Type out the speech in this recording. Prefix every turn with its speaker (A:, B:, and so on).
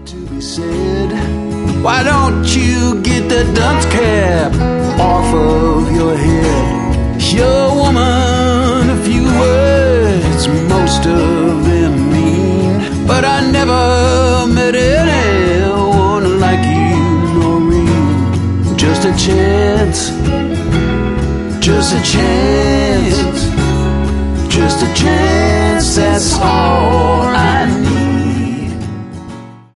A: to be said. Why don't you get the dunce cap off of your head? You're a woman, a few words, most of them mean. But I never met anyone like you, Noreen. Just a chance, just a chance, just a chance, that's all I need.